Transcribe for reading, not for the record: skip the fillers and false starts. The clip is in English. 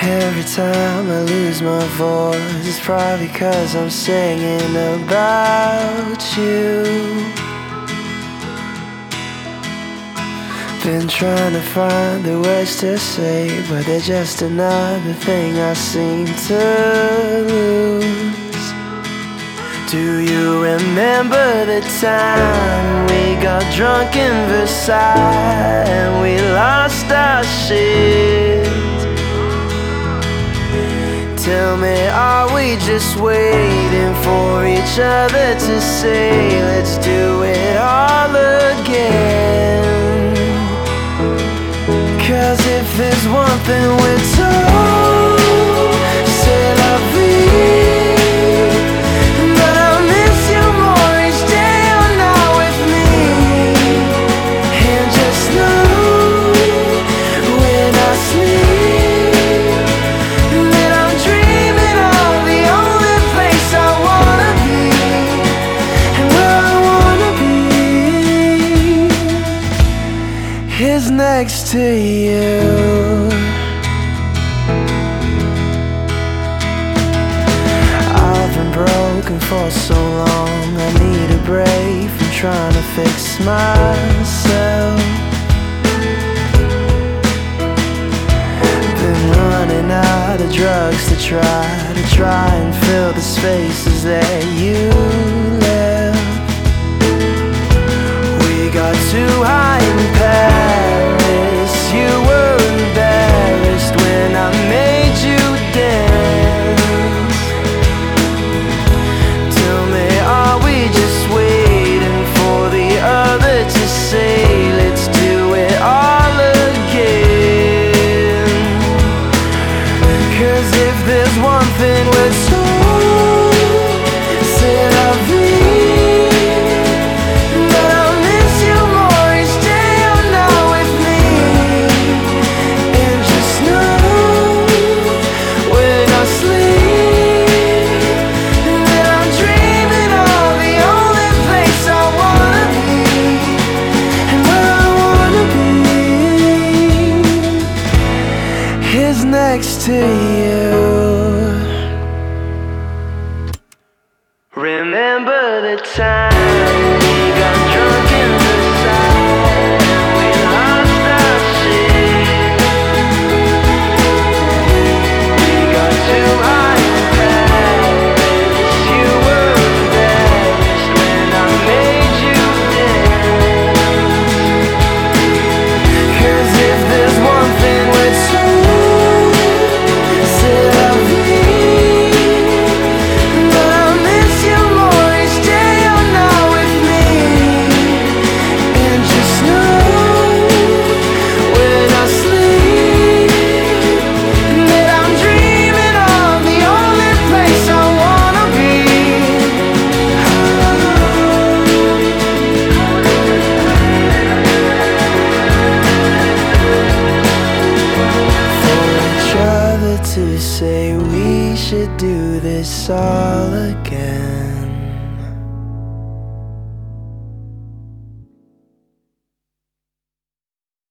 Every time I lose my voice, it's probably 'cause I'm singing about you. Been trying to find the words to say, but they're just another thing I seem to lose. Do you remember the time we got drunk in Versailles and we lost our shit? Tell me, are we just waiting for each other to say, let's do it all again? 'Cause if there's one thing we're told, c'est la vie. But I miss you more each day you're not with me. And just know when I sleep that I'm dreaming of the only place I wanna be, and where I wanna be is next to you. I've been broken for so long, I need a break from trying to fix myself. Been running out of drugs to try and fill the spaces that you left. We got too high in Paris, you were embarrassed when I made you dance. Tell me, are we just waiting for the other to say, let's do it all again? 'Cause if there's one thing we're told, c'est la vie. But I miss you more each day you're not with me. And just know when I sleep that I'm dreaming of the only place I wanna be, and where I wanna be is next to you. Remember the time we got drunk in Versailles and we lost our shit. We got too high in Paris, you were embarrassed when I made you dance. 'Cause if there's one thing we're told, c'est la vie. But I miss you more each day you're not with me. And just know when I sleep that I'm dreaming of the only place I wanna be. For each other to say we should do this all again.